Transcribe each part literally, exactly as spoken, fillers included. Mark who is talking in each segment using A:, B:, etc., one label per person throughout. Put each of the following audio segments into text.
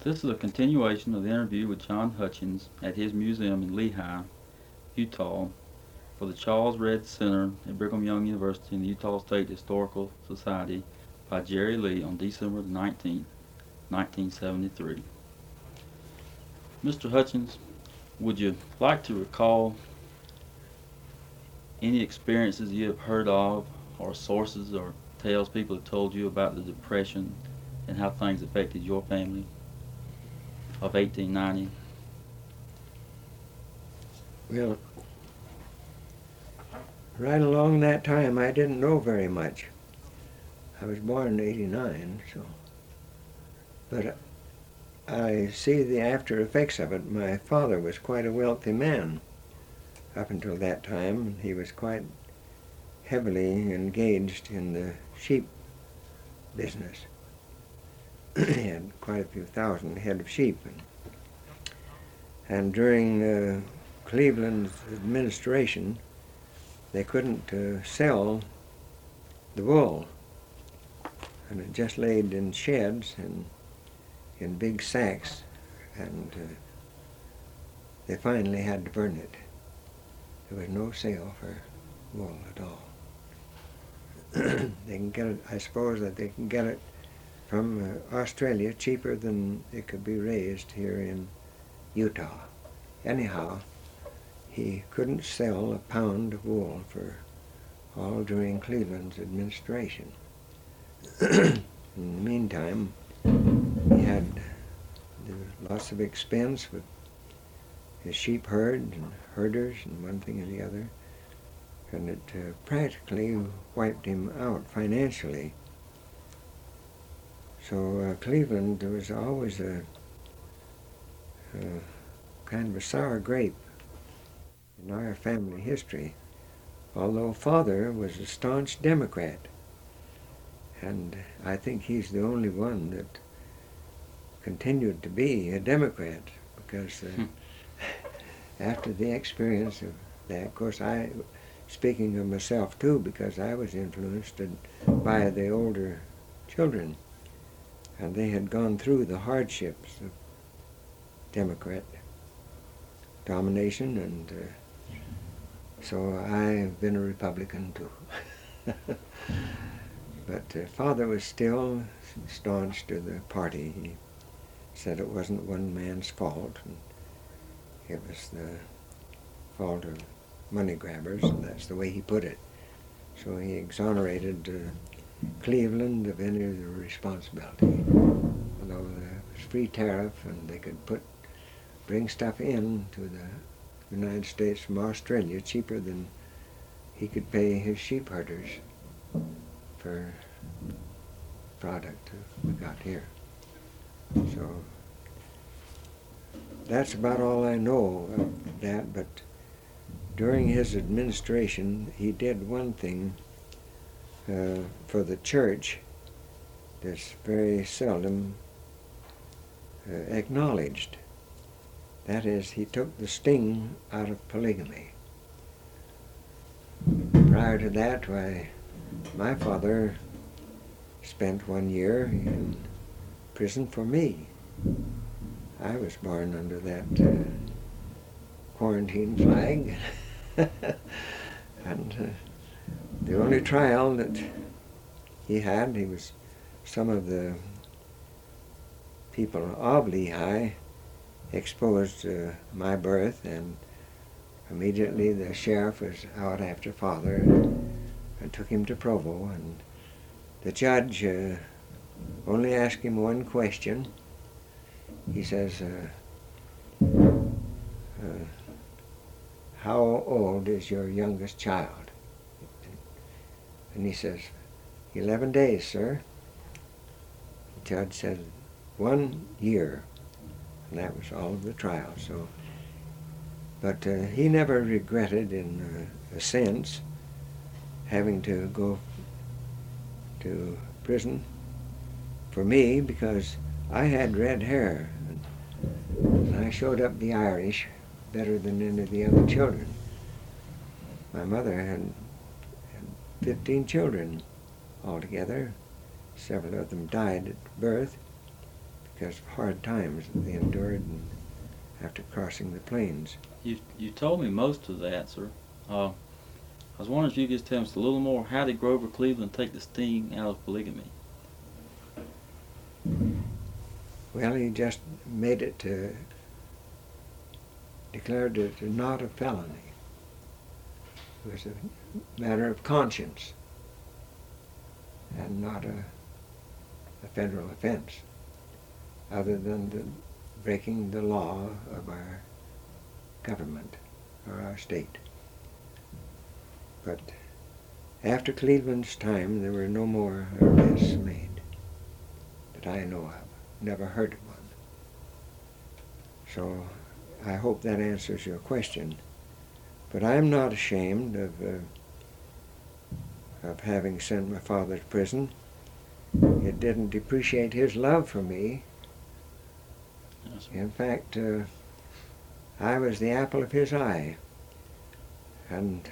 A: This is a continuation of the interview with John Hutchins at his museum in Lehi, Utah, for the Charles Redd Center at Brigham Young University and the Utah State Historical Society by Jerry Lee on December nineteenth, nineteen seventy-three. Mister Hutchins, would you like to recall any experiences you have heard of, or sources or tales people have told you about the Depression and how things affected your family of eighteen ninety?
B: Well, right along that time, I didn't know very much. I was born in eighty-nine, so. But I see the after effects of it. My father was quite a wealthy man up until that time. He was quite heavily engaged in the sheep business. He had quite a few thousand head of sheep. And, and during uh, Cleveland's administration, they couldn't uh, sell the wool. And it just laid in sheds and in big sacks, and uh, they finally had to burn it. There was no sale for wool at all. They can get it, I suppose that they can get it from uh, Australia cheaper than it could be raised here in Utah. Anyhow, he couldn't sell a pound of wool for all during Cleveland's administration. In the meantime, he had there was lots of expense with his sheep herd and herders and one thing and the other, and it uh, practically wiped him out financially. So uh, Cleveland was always a, a kind of a sour grape in our family history, although Father was a staunch Democrat, and I think he's the only one that continued to be a Democrat, because uh, after the experience of that, of course, I, speaking of myself too, because I was influenced by the older children, and they had gone through the hardships of Democrat domination, and uh, so I've been a Republican too. But uh, Father was still staunch to the party. He said it wasn't one man's fault, and it was the fault of money grabbers, and that's the way he put it. So he exonerated uh, Cleveland of any of the responsibility. Although there was free tariff and they could put bring stuff in to the United States from Australia cheaper than he could pay his sheep herders for product we got here. So that's about all I know of that, but during his administration he did one thing uh, for the church that's very seldom uh, acknowledged. That is, he took the sting out of polygamy. Prior to that, why, my father spent one year in prison for me. I was born under that uh, quarantine flag. And uh, the only trial that he had, he was some of the people of Lehi exposed uh, my birth, and immediately the sheriff was out after Father and, and took him to Provo, and the judge uh, only asked him one question. He says, uh, uh, how old is your youngest child? And he says, eleven days, sir. The judge said, one year. And that was all of the trial. So, but uh, he never regretted, in uh, a sense, having to go to prison for me, because I had red hair, and I showed up the Irish better than any of the other children. My mother had, had fifteen children altogether. Several of them died at birth because of hard times that they endured and after crossing the plains.
A: You you told me most of that, sir. Uh, I was wondering if you could just tell us a little more. How did Grover Cleveland take the sting out of polygamy?
B: Well, he just made it to, declared it not a felony. It was a matter of conscience and not a, a federal offense, other than the breaking the law of our government or our state. But after Cleveland's time, there were no more arrests made that I know of. Never heard of one. So I hope that answers your question. But I'm not ashamed of uh, of having sent my father to prison. It didn't depreciate his love for me.
A: Yes, sir.
B: In fact, uh, I was the apple of his eye, and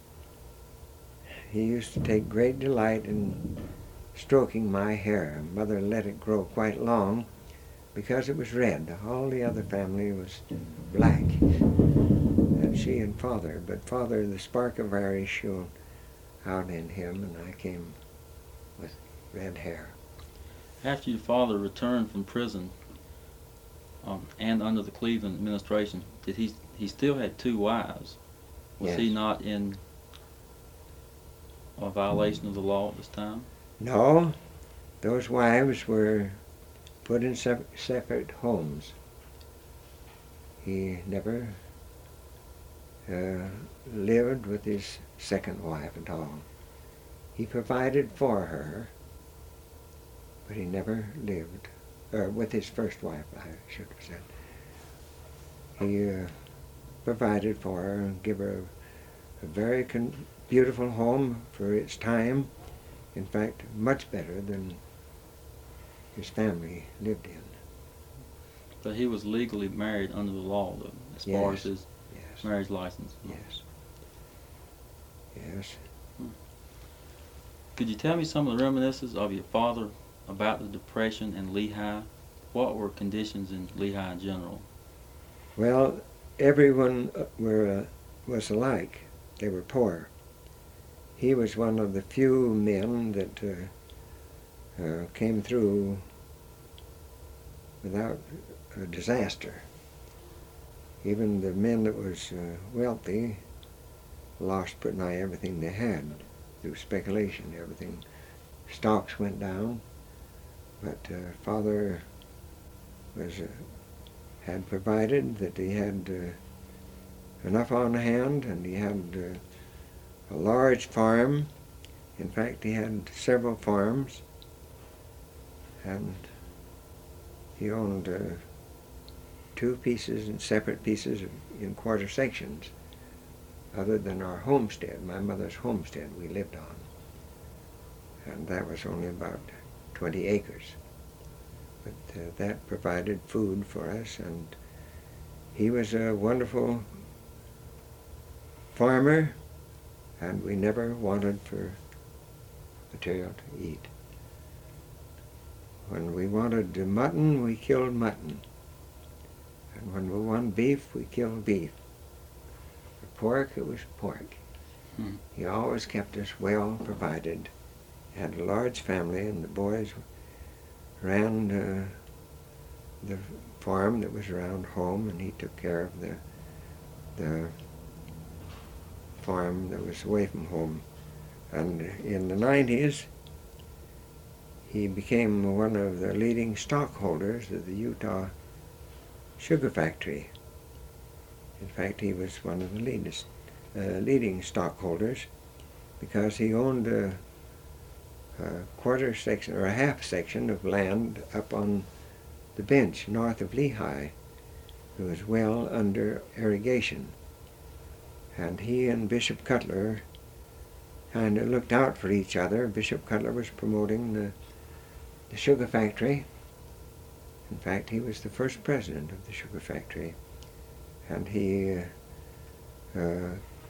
B: he used to take great delight in stroking my hair. Mother let it grow quite long because it was red. All the other family was black, and she and father. But father, the spark of Irish shone out in him, and I came with red hair.
A: After your father returned from prison, um, and under the Cleveland administration, did he he still had two wives? Was
B: Yes.
A: he not in a violation of the law at this time?
B: No, those wives were put in sep- separate homes. He never uh, lived with his second wife at all. He provided for her, but he never lived, or with his first wife, I should have said. He uh, provided for her and gave her a, a very con- beautiful home for its time. In fact, much better than his family lived in.
A: But he was legally married under the law, though, as far
B: Yes.
A: as his
B: Yes.
A: marriage license.
B: Yes. Yes.
A: Could you tell me some of the reminiscences of your father about the Depression in Lehigh? What were conditions in Lehigh in general?
B: Well, everyone uh, were uh, was alike. They were poor. He was one of the few men that uh, uh, came through without a disaster. Even the men that was uh, wealthy lost pretty nigh everything they had through speculation. Everything, stocks went down, but uh, father was uh, had provided that he had uh, enough on hand, and he had uh, a large farm. In fact, he had several farms, and he owned uh, two pieces and separate pieces of, in quarter sections, other than our homestead, my mother's homestead we lived on. And that was only about twenty acres. But uh, that provided food for us, and he was a wonderful farmer, and we never wanted for material to eat. When we wanted mutton, we killed mutton. And when we wanted beef, we killed beef. For pork, it was pork.
A: Hmm.
B: He always kept us well provided. Had a large family, and the boys ran uh, the farm that was around home, and he took care of the the farm that was away from home. And in the nineties, he became one of the leading stockholders of the Utah Sugar Factory. In fact, he was one of the leadest, uh, leading stockholders, because he owned a, a quarter section or a half section of land up on the bench north of Lehigh. It was well under irrigation. And he and Bishop Cutler kind of looked out for each other. Bishop Cutler was promoting the, the sugar factory. In fact, he was the first president of the sugar factory. And he, uh, uh,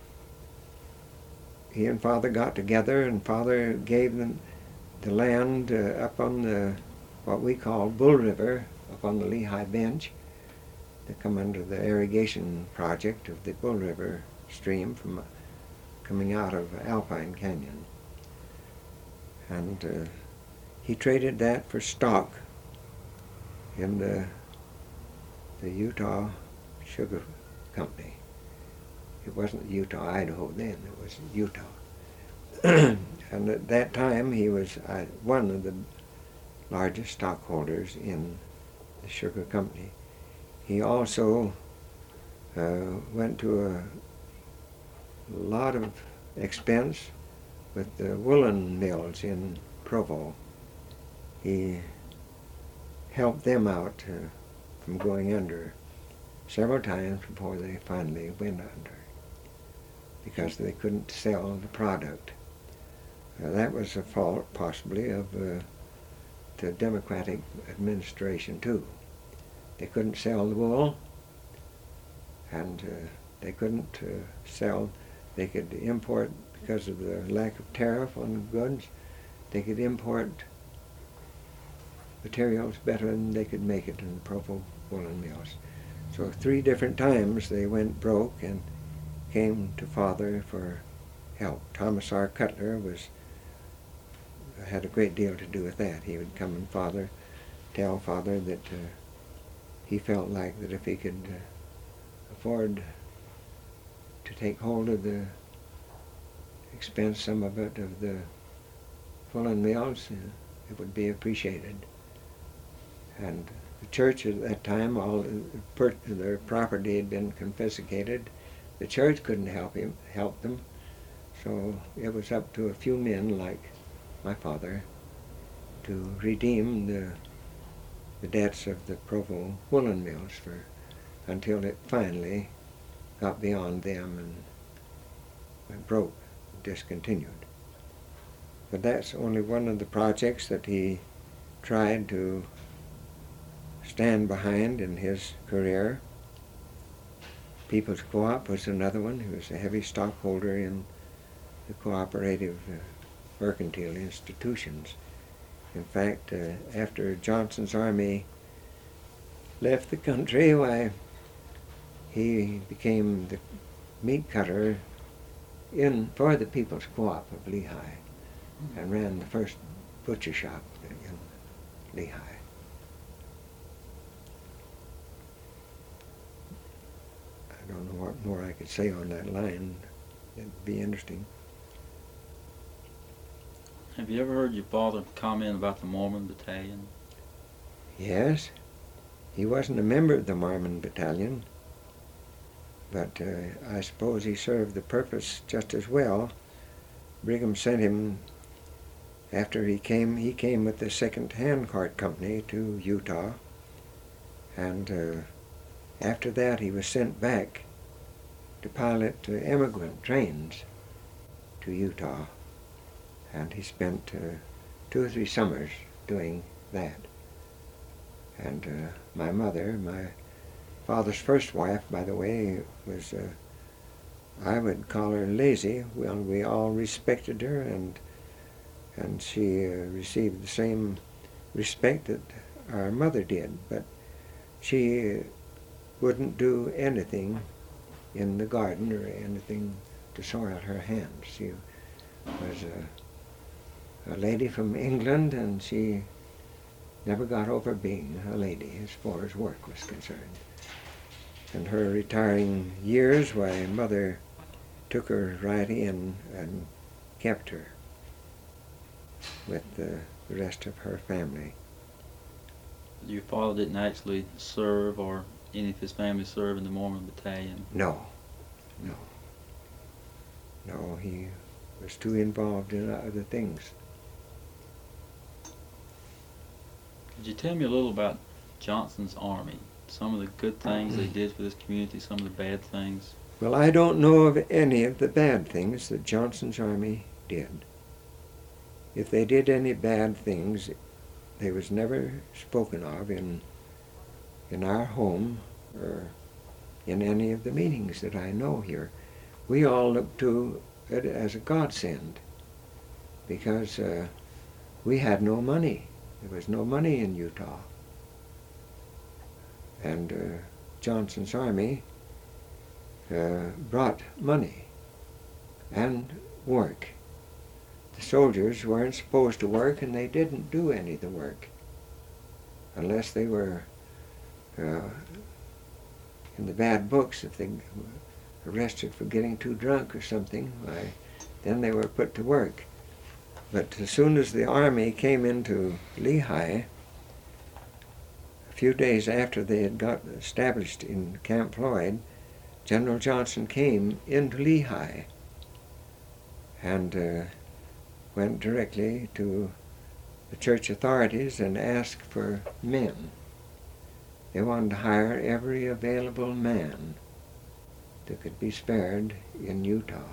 B: he and Father got together, and Father gave them the land uh, up on the, what we call Bull River, up on the Lehigh Bench. They come under the irrigation project of the Bull River stream from uh, coming out of Alpine Canyon. And uh, he traded that for stock in the, the Utah Sugar Company. It wasn't Utah, Idaho then, it was Utah. And at that time he was uh, one of the largest stockholders in the sugar company. He also uh, went to a lot of expense with the woolen mills in Provo. He helped them out uh, from going under several times before they finally went under, because they couldn't sell the product. Uh, that was a fault, possibly, of uh, the Democratic administration, too. They couldn't sell the wool, and uh, they couldn't uh, sell, they could import, because of the lack of tariff on goods, they could import materials better than they could make it in the Provo woolen mills. So three different times they went broke and came to Father for help. Thomas R. Cutler was had a great deal to do with that. He would come and Father tell Father that uh, he felt like that if he could uh, afford to take hold of the expense, some of it, of the woolen mills, uh, it would be appreciated. And the church at that time, all per their property had been confiscated. The church couldn't help him, help them, so it was up to a few men like my father to redeem the the debts of the Provo woolen mills for until it finally got beyond them and went broke, discontinued. But that's only one of the projects that he tried to stand behind in his career. People's Co-op was another one. He was a heavy stockholder in the cooperative uh, mercantile institutions. In fact, uh, after Johnson's army left the country, why, he became the meat cutter in for the People's Co-op of Lehigh and ran the first butcher shop in Lehigh. I don't know what more I could say on that line. It'd be interesting.
A: Have you ever heard your father comment about the Mormon Battalion?
B: Yes. He wasn't a member of the Mormon Battalion, but uh, I suppose he served the purpose just as well. Brigham sent him, after he came, he came with the Second Handcart Company to Utah, and uh, after that he was sent back to pilot uh, immigrant trains to Utah. And he spent uh, two or three summers doing that. And uh, my mother, my father's first wife, by the way, was, uh, I would call her lazy. Well, we all respected her, and and she uh, received the same respect that our mother did. But she uh, wouldn't do anything in the garden or anything to soil her hands. She was a a lady from England, and she never got over being a lady as far as work was concerned. In her retiring years, why, Mother took her right in and kept her with the, the rest of her family.
A: Your father didn't actually serve, or any of his family serve in the Mormon Battalion?
B: No, no. No, he was too involved in other things.
A: Could you tell me a little about Johnson's Army? Some of the good things they did for this community, some of the bad things?
B: Well, I don't know of any of the bad things that Johnson's Army did. If they did any bad things, they was never spoken of in in our home or in any of the meetings that I know here. We all look to it as a godsend, because uh, we had no money. There was no money in Utah. And uh, Johnson's army uh, brought money and work. The soldiers weren't supposed to work, and they didn't do any of the work unless they were uh, in the bad books. If they were arrested for getting too drunk or something, why, then they were put to work. But as soon as the army came into Lehi, a few days after they had got established in Camp Floyd, General Johnson came into Lehi and uh, went directly to the church authorities and asked for men. They wanted to hire every available man that could be spared in Utah.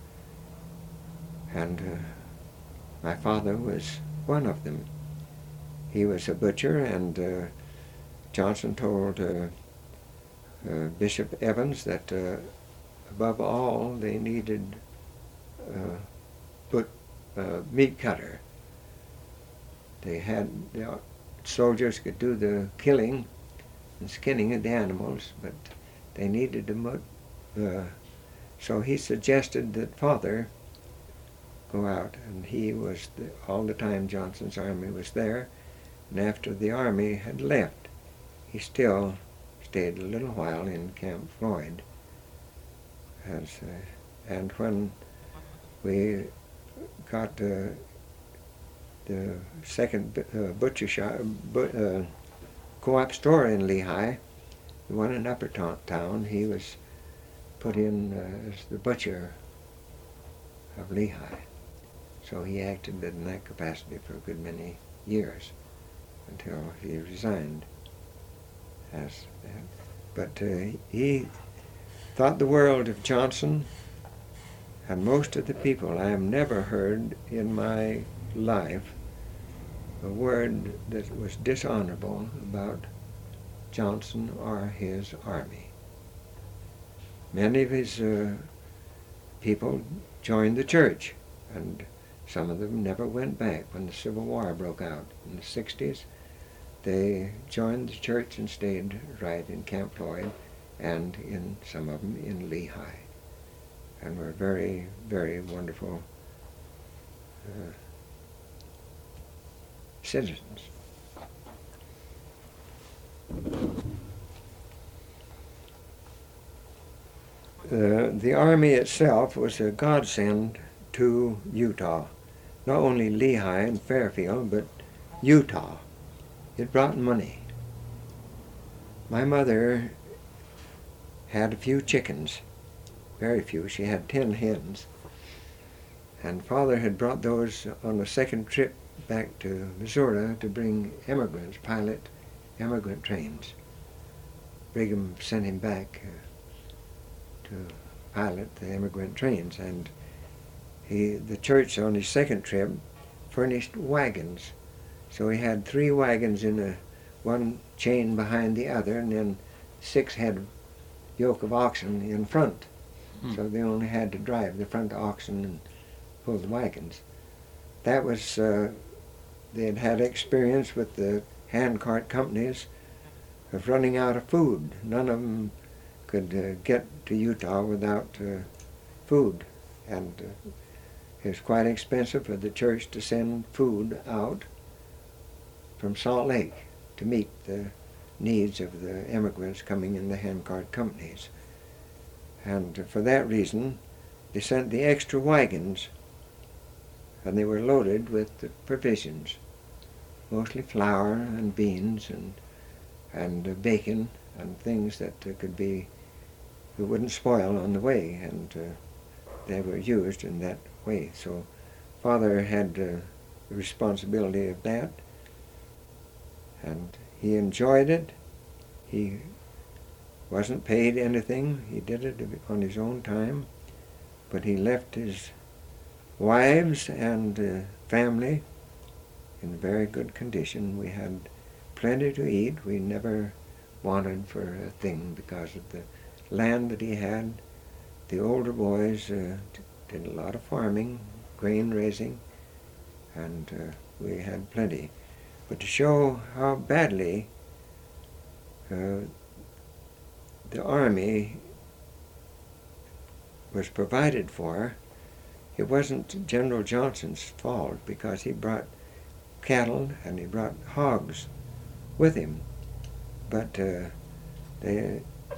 B: And uh, my father was one of them. He was a butcher, and uh, Johnson told uh, uh, Bishop Evans that uh, above all they needed uh, but, uh, meat cutter. They had, the soldiers could do the killing and skinning of the animals, but they needed to, uh, so he suggested that Father go out, and he was, the, all the time Johnson's army was there, and after the army had left, he still stayed a little while in Camp Floyd. As, uh, and when we got uh, the second uh, butcher shop, but, uh, co-op store in Lehi, the one in Upper Town, he was put in uh, as the butcher of Lehi. So he acted in that capacity for a good many years until he resigned. As that. But uh, he thought the world of Johnson, and most of the people. I have never heard in my life a word that was dishonorable about Johnson or his army. Many of his uh, people joined the church, and some of them never went back. When the Civil War broke out in the sixties, they joined the church and stayed right in Camp Floyd, and in some of them in Lehi, and were very, very wonderful uh, citizens. Uh, the army itself was a godsend to Utah. Not only Lehi and Fairfield, but Utah. It brought money. My mother had a few chickens, very few. She had ten hens. And Father had brought those on a second trip back to Missouri to bring immigrants, pilot immigrant trains. Brigham sent him back uh, to pilot the immigrant trains, and he, the church on his second trip furnished wagons. So he had three wagons in a one chain behind the other, and then six head yoke of oxen in front. Hmm. So they only had to drive the front oxen and pull the wagons. That was, uh, they had had experience with the handcart companies of running out of food. None of them could uh, get to Utah without uh, food. And uh, it was quite expensive for the church to send food out from Salt Lake to meet the needs of the immigrants coming in the handcart companies. And for that reason, they sent the extra wagons, and they were loaded with the provisions, mostly flour and beans and and uh, bacon and things that uh, could be, that wouldn't spoil on the way, and uh, they were used in that way. So Father had uh, the responsibility of that, and he enjoyed it. He wasn't paid anything. He did it on his own time, but he left his wives and uh, family in very good condition. We had plenty to eat. We never wanted for a thing because of the land that he had. The older boys uh, did a lot of farming, grain raising, and uh, we had plenty. But to show how badly uh, the army was provided for. It wasn't General Johnson's fault because he brought cattle and he brought hogs with him. But uh, they,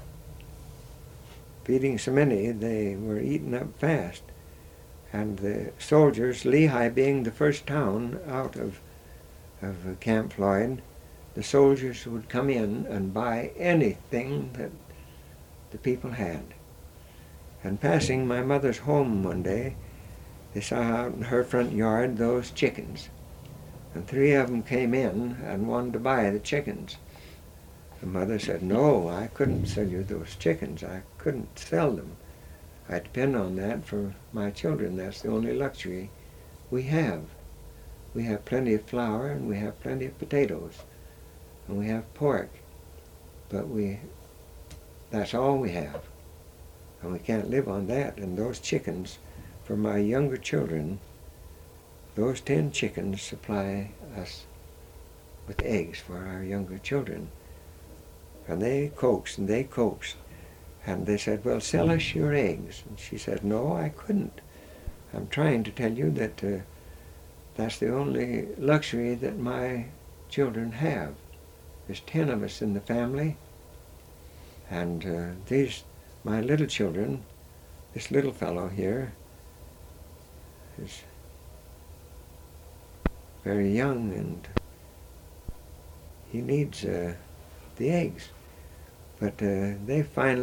B: feeding so many, they were eaten up fast. And the soldiers, Lehigh being the first town out of, of Camp Floyd, the soldiers would come in and buy anything that the people had. And passing my mother's home one day, they saw out in her front yard those chickens. And three of them came in and wanted to buy the chickens. The mother said, no, I couldn't sell you those chickens. I couldn't sell them. I depend on that for my children. That's the only luxury we have. We have plenty of flour and we have plenty of potatoes and we have pork. But we, that's all we have. And we can't live on that. And those chickens, for my younger children, those ten chickens supply us with eggs for our younger children. And they coaxed and they coaxed. And they said, well, sell us your eggs. And she said, no, I couldn't. I'm trying to tell you that uh, that's the only luxury that my children have. There's ten of us in the family. And uh, these, my little children, this little fellow here is very young and he needs uh, the eggs. But uh, they finally